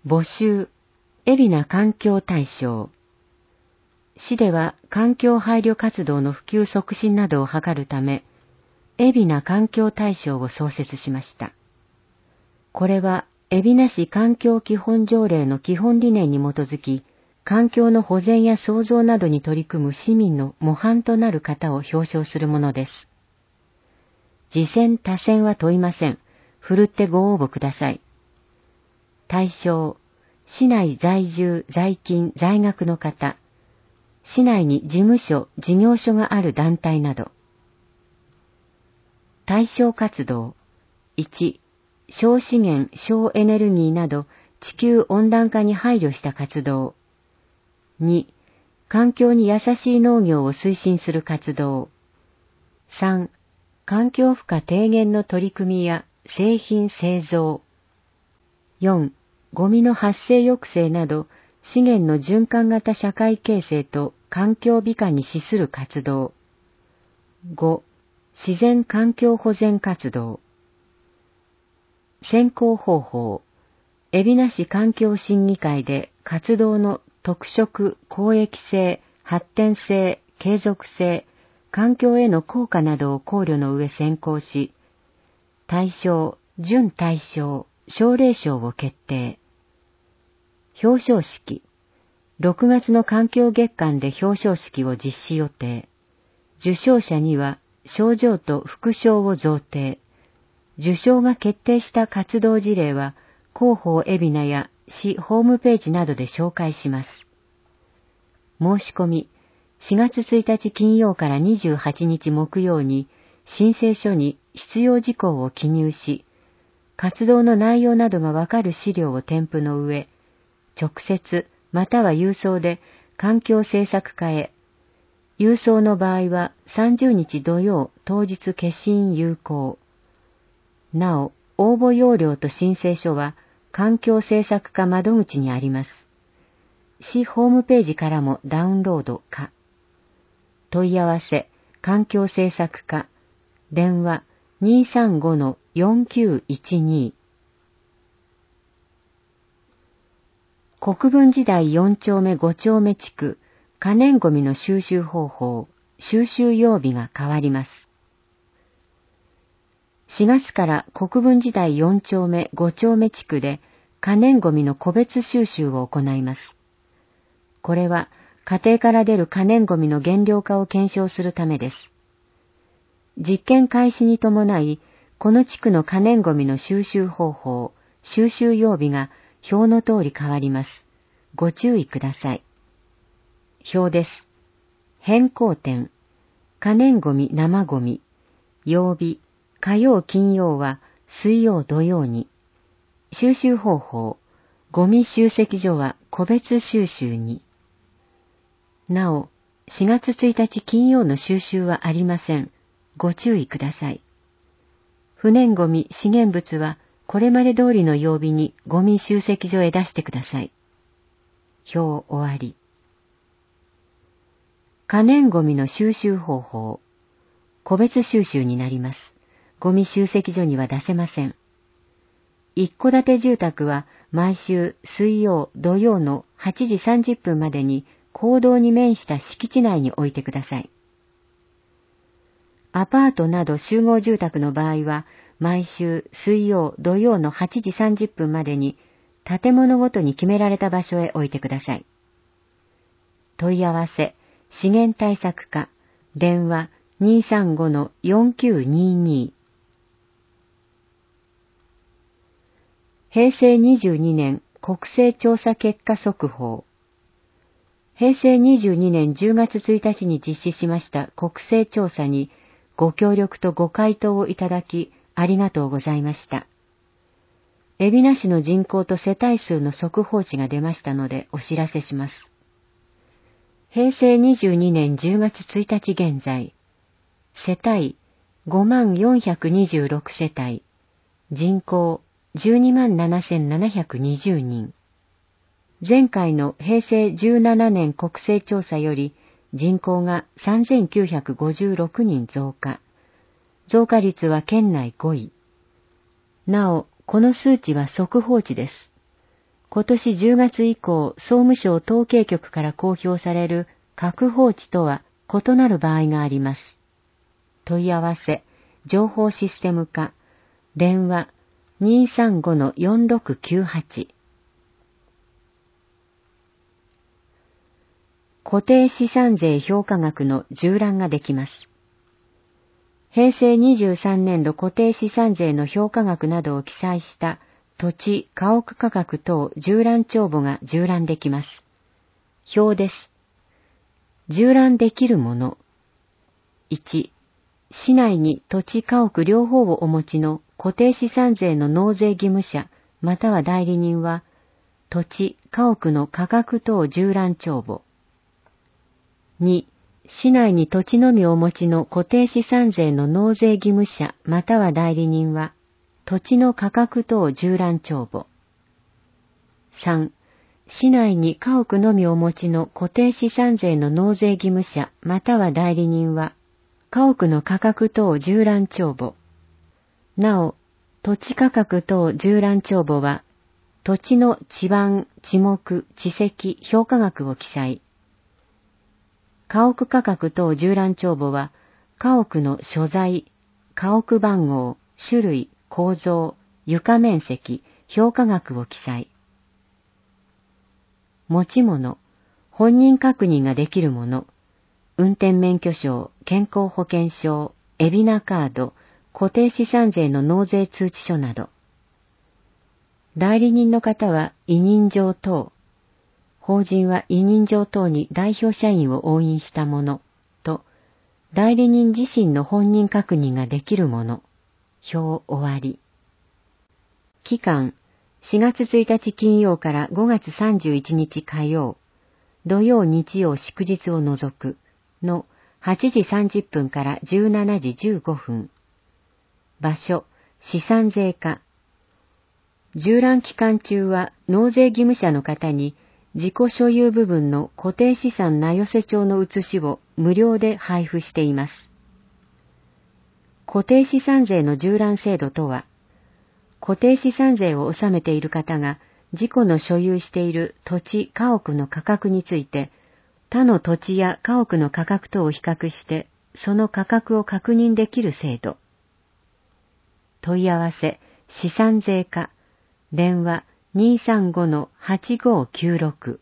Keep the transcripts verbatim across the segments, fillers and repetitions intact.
募集、海老名環境大賞。市では環境配慮活動の普及促進などを図るため、海老名環境大賞を創設しました。これは、海老名市環境基本条例の基本理念に基づき、環境の保全や創造などに取り組む市民の模範となる方を表彰するものです。次選他選は問いません。ふるってご応募ください。対象、市内在住、在勤、在学の方、市内に事務所、事業所がある団体など。対象活動、いち、省資源、省エネルギーなど地球温暖化に配慮した活動。に、環境に優しい農業を推進する活動。さん、環境負荷低減の取り組みや製品製造。よん、ゴミの発生抑制など資源の循環型社会形成と環境美化に資する活動。ご、自然環境保全活動。選考方法。海老名市環境審議会で活動の特色、公益性、発展性、継続性、環境への効果などを考慮の上選考し、対象、準対象、奨励賞を決定。表彰式。ろくがつの環境月間で表彰式を実施予定。受賞者には賞状と副賞を贈呈。受賞が決定した活動事例は広報海老名や市ホームページなどで紹介します。申し込み、しがつついたち金曜からにじゅうはちにち木曜に申請書に必要事項を記入し、活動の内容などがわかる資料を添付の上、直接または郵送で環境政策課へ、郵送の場合はさんじゅうにち土曜当日消印有効。なお、応募要領と申請書は環境政策課窓口にあります。市ホームページからもダウンロード可。問い合わせ、環境政策課、電話 にーさんごのよんきゅういちに。国分寺台よんちょうめごちょうめ地区、可燃ごみの収集方法、収集曜日が変わります。しがつから国分寺台よんちょうめごちょうめ地区で可燃ごみの個別収集を行います。これは家庭から出る可燃ごみの減量化を検証するためです。実験開始に伴い、この地区の可燃ごみの収集方法、収集曜日が表の通り変わります。ご注意ください。表です。変更点。可燃ごみ生ごみ。曜日。火曜金曜は水曜土曜に。収集方法。ゴミ集積所は個別収集に。なお、しがつついたち金曜の収集はありません。ご注意ください。不燃ごみ資源物はこれまで通りの曜日にゴミ集積所へ出してください。表終わり。可燃ごみの収集方法。個別収集になります。ゴミ集積所には出せません。一戸建て住宅は毎週水曜、土曜のはちじさんじゅっぷんまでに公道に面した敷地内に置いてください。アパートなど集合住宅の場合は、毎週水曜、土曜のはちじさんじゅっぷんまでに建物ごとに決められた場所へ置いてください。問い合わせ、資源対策課、電話 にーさんごのよんきゅうにに。平成にじゅうにねん国勢調査結果速報。平成にじゅうにねんじゅうがつついたちに実施しました国勢調査にご協力とご回答をいただきありがとうございました。海老名市の人口と世帯数の速報値が出ましたのでお知らせします。平成にじゅうにねんじゅうがつついたち現在、世帯 ごまんよんひゃくにじゅうろく 世帯、人口じゅうにまんななせんななひゃくにじゅうにん。前回の平成じゅうななねん国勢調査より人口がさんぜんきゅうひゃくごじゅうろくにん増加。増加率は県内ごい。なお、この数値は速報値です。 今年じゅうがつ以降、総務省統計局から公表される各法地とは異なる場合があります。問い合わせ、情報システム課、電話 にーさんごのよんろくきゅうはち。固定資産税評価額の縦覧ができます。平成にじゅうさんねん度固定資産税の評価額などを記載した土地、家屋価格等縦覧帳簿が縦覧できます。表です。縦覧できるもの。いち、市内に土地、家屋両方をお持ちの固定資産税の納税義務者または代理人は、土地、家屋の価格等縦覧帳簿。に、市内に土地のみをお持ちの固定資産税の納税義務者または代理人は、土地の価格等縦覧帳簿。さん、市内に家屋のみをお持ちの固定資産税の納税義務者または代理人は、家屋の価格等縦覧帳簿。なお、土地価格等縦覧帳簿は、土地の地盤、地目、地籍、評価額を記載。家屋価格等縦覧帳簿は、家屋の所在、家屋番号、種類、構造、床面積、評価額を記載。持ち物、本人確認ができるもの、運転免許証、健康保険証、海老名カード、固定資産税の納税通知書など。代理人の方は委任状等、法人は委任状等に代表社員を押印したものと、代理人自身の本人確認ができるもの。表終わり。期間、しがつついたち金曜からごがつさんじゅういちにち火曜、土曜日曜祝日を除くのはちじさんじゅっぷんからじゅうしちじじゅうごふん。場所、資産税課。縦覧期間中は納税義務者の方に自己所有部分の固定資産名寄帳の写しを無料で配布しています。固定資産税の縦覧制度とは、固定資産税を納めている方が自己の所有している土地、家屋の価格について、他の土地や家屋の価格とを比較して、その価格を確認できる制度。問い合わせ、資産税課、電話 にーさんごのはちごきゅうろく。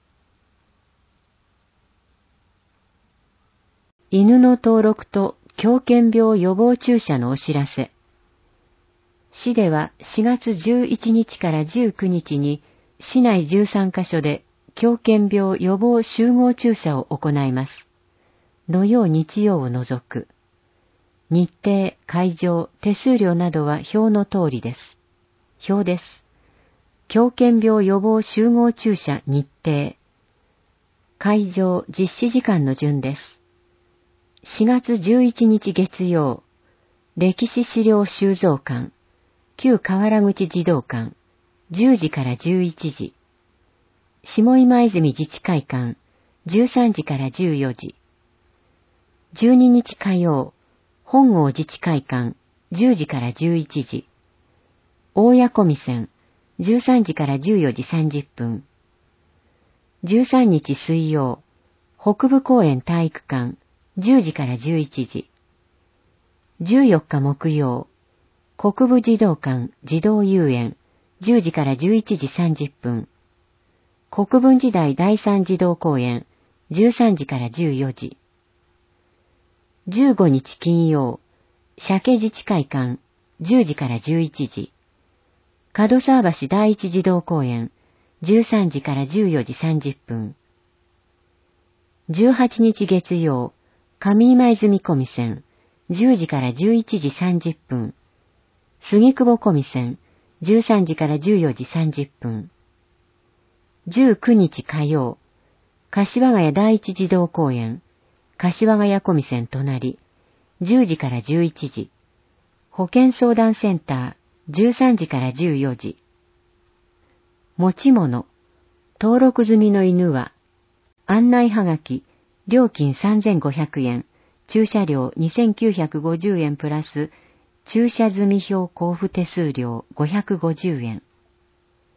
犬の登録と狂犬病予防注射のお知らせ。市ではしがつじゅういちにちからじゅうくにちに市内じゅうさんかしょで狂犬病予防集合注射を行います。土曜日曜を除く。日程、会場、手数料などは表の通りです。表です。狂犬病予防集合注射日程。会場、実施時間の順です。しがつじゅういちにち月曜、歴史資料収蔵館、旧河原口児童館、じゅうじからじゅういちじ。下今泉自治会館、じゅうさんじからじゅうよじ。じゅうににち火曜、本郷自治会館、じゅうじからじゅういちじ。大谷小見線、じゅうさんじからじゅうよじさんじゅっぷん。じゅうさんにち水曜、北部公園体育館、じゅうじからじゅういちじ。じゅうよっか木曜、国部児童館児童遊園、じゅうじからじゅういちじさんじゅっぷん。国分時代第三児童公園、じゅうさんじからじゅうよじ。じゅうごにち金曜、鮭自治会館、じゅうじからじゅういちじ。門沢橋第一児童公園、じゅうさんじからじゅうよじさんじゅっぷん。じゅうはちにち月曜、上今泉小見線、じゅうじからじゅういちじさんじゅっぷん。杉久保小見線、じゅうさんじからじゅうよじさんじゅっぷん。じゅうくにち火曜、柏ヶ谷第一児童公園、柏ヶ谷小見線隣、じゅうじからじゅういちじ。保健相談センター、じゅうさんじからじゅうよじ。持ち物、登録済みの犬は、案内はがき、料金さんぜんごひゃくえん、駐車料にせんきゅうひゃくごじゅうえんプラス、駐車済み票交付手数料ごひゃくごじゅうえん。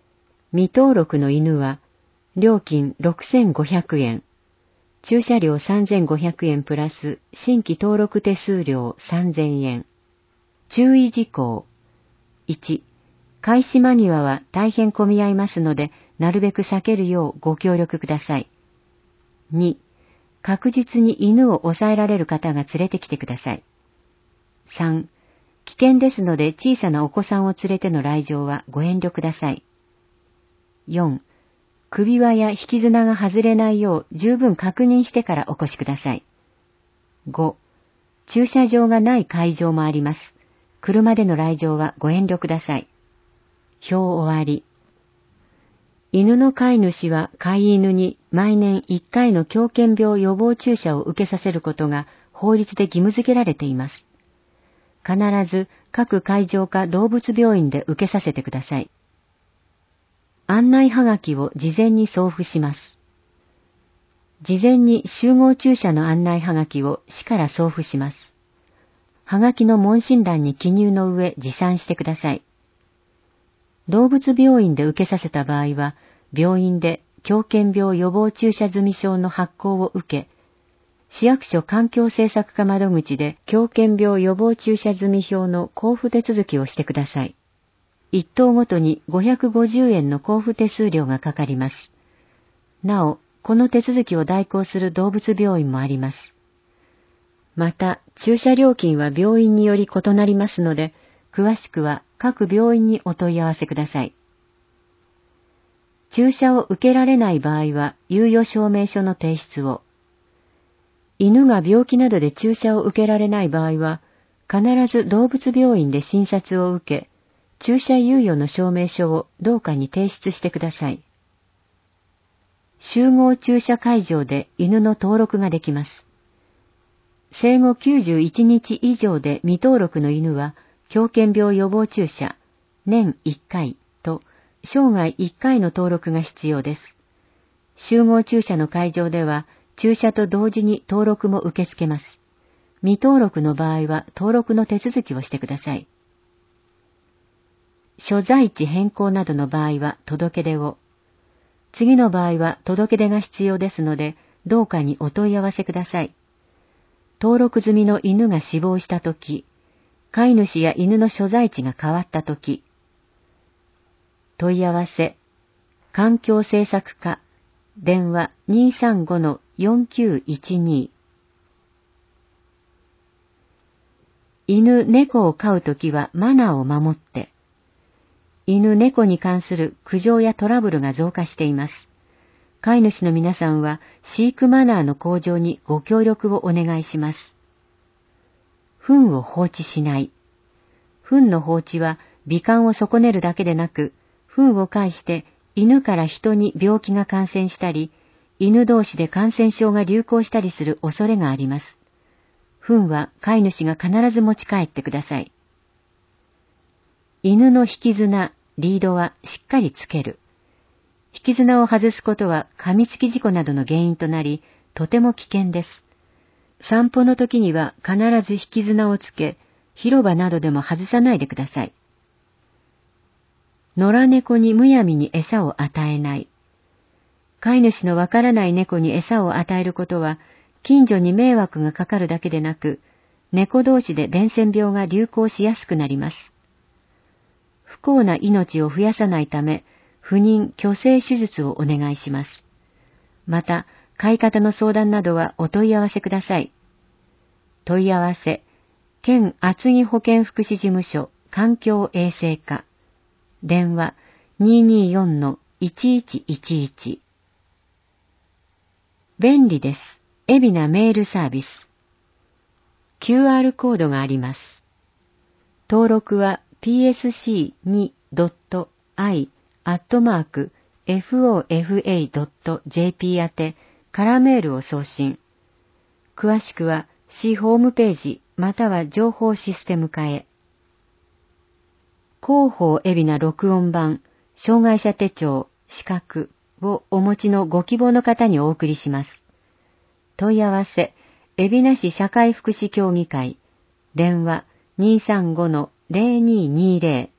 未登録の犬は、料金ろくせんごひゃくえん、駐車料さんぜんごひゃくえんプラス新規登録手数料さんぜんえん。注意事項。いち、開始間際は大変混み合いますので、なるべく避けるようご協力ください。に、確実に犬を抑えられる方が連れてきてください。さん、危険ですので小さなお子さんを連れての来場はご遠慮ください。よん、首輪や引き綱が外れないよう十分確認してからお越しください。ご、駐車場がない会場もあります。車での来場はご遠慮ください。表終わり。犬の飼い主は飼い犬に毎年いっかいの狂犬病予防注射を受けさせることが法律で義務付けられています。必ず各会場か動物病院で受けさせてください。案内はがきを事前に送付します。事前に集合注射の案内はがきを市から送付します。はがきの問診欄に記入の上持参してください。動物病院で受けさせた場合は、病院で狂犬病予防注射済証の発行を受け、市役所環境政策課窓口で狂犬病予防注射済表の交付手続きをしてください。一頭ごとにごひゃくごじゅうえんの交付手数料がかかります。なお、この手続きを代行する動物病院もあります。また、注射料金は病院により異なりますので、詳しくは各病院にお問い合わせください。注射を受けられない場合は、猶予証明書の提出を。犬が病気などで注射を受けられない場合は、必ず動物病院で診察を受け、注射猶予の証明書を同課に提出してください。集合注射会場で犬の登録ができます。生後きゅうじゅういちにち以上で未登録の犬は、狂犬病予防注射、年いっかいと生涯いっかいの登録が必要です。集合注射の会場では、注射と同時に登録も受け付けます。未登録の場合は登録の手続きをしてください。所在地変更などの場合は届け出を。次の場合は届け出が必要ですので、同課にお問い合わせください。登録済みの犬が死亡したとき、飼い主や犬の所在地が変わったとき、問い合わせ、環境政策課、電話 にーさんごのよんきゅういちに。犬、猫を飼うときはマナーを守って。犬、猫に関する苦情やトラブルが増加しています。飼い主の皆さんは飼育マナーの向上にご協力をお願いします。糞を放置しない。糞の放置は美観を損ねるだけでなく、糞を介して犬から人に病気が感染したり、犬同士で感染症が流行したりする恐れがあります。糞は飼い主が必ず持ち帰ってください。犬の引き綱、リードはしっかりつける。引き綱を外すことは噛みつき事故などの原因となり、とても危険です。散歩の時には必ず引き綱をつけ、広場などでも外さないでください。野良猫にむやみに餌を与えない。飼い主のわからない猫に餌を与えることは、近所に迷惑がかかるだけでなく、猫同士で伝染病が流行しやすくなります。不幸な命を増やさないため、不妊・去勢手術をお願いします。また、飼い方の相談などはお問い合わせください。問い合わせ、県厚木保健福祉事務所環境衛生課、電話 にーにーよんのいちいちいちいち。便利です。海老名メールサービス。キューアール コードがあります。登録は ピーエスシーツー ドット アイ アットマーク フォーエフエー ドット ジェーピー 宛て空メールを送信。詳しくは市ホームページまたは情報システム課へ。広報海老名録音版障害者手帳資格をお持ちのご希望の方にお送りします。問い合わせ、海老名市社会福祉協議会、電話 にーさんごのぜろにーにーぜろ